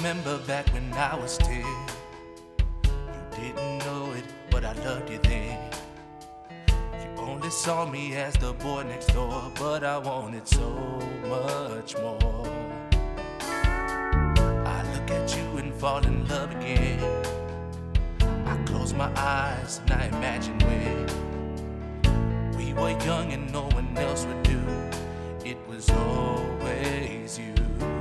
remember back when I was 10. You didn't know it, but I loved you then. You only saw me as the boy next door, but I wanted so much more. I look at you and fall in love again. I close my eyes and I imagine when we were young and no one else would do. It was always you.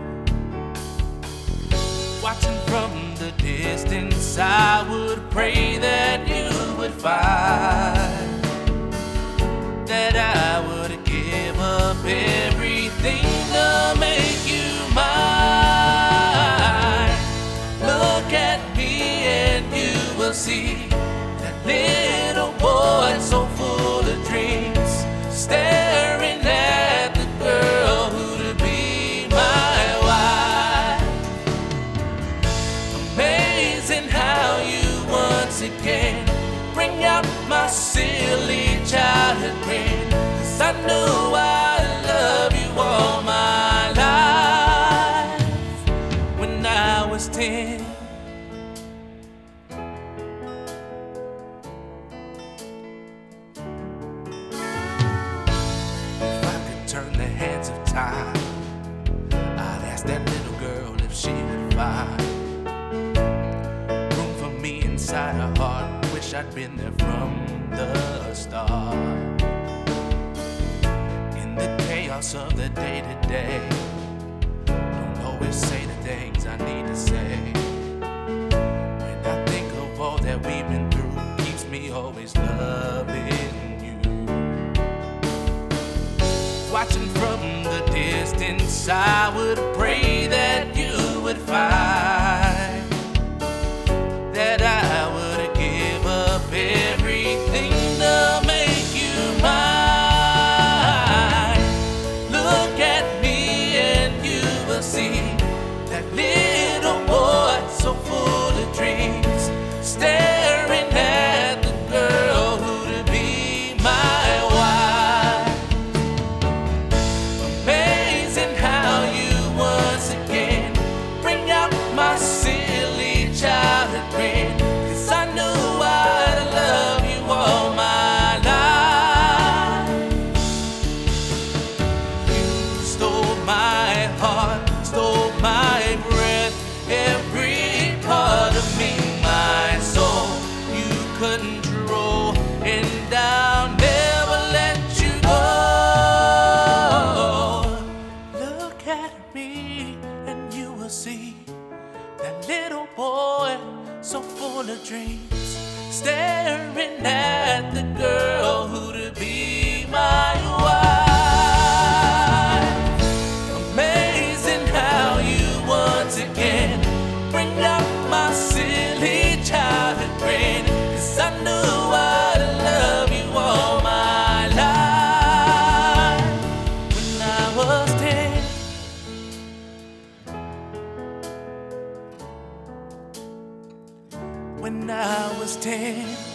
Watching from the distance, I would pray that you would find that I would give up everything to make you mine. Look at me and you will see that little boy so full of dreams, staring at the girl who'd be my wife. Amazing how you once again bring out my silly childhood grin, 'cause I knew I'd love you all my life when I was 10. If I could turn the hands of time, I'd ask that little girl if she would find room for me inside her heart. Wish I'd been there from the start. In the chaos of the day-to-day, don't always say the things I need to say. When I think of all that we've been through, keeps me always loving you. Watching from the distance, I would pray that you would find that I would give up everything to make you mine. Look at me and you will see that little boy so full of dreams, staring at the girl who'd be my wife. Amazing how you once again bring out my silly childhood grin, 'cause I knew I'd love you all my life. You stole my heart, stole my breath, every part of me, my soul. You control, and I'll never let you go. Look at me and you will see that little boy so full of dreams, staring at the girl who'd be my wife. Amazing how you once again bring out my silly childhood grin, 'cause I knew I'd love you all my life when I was 10. When I was 10.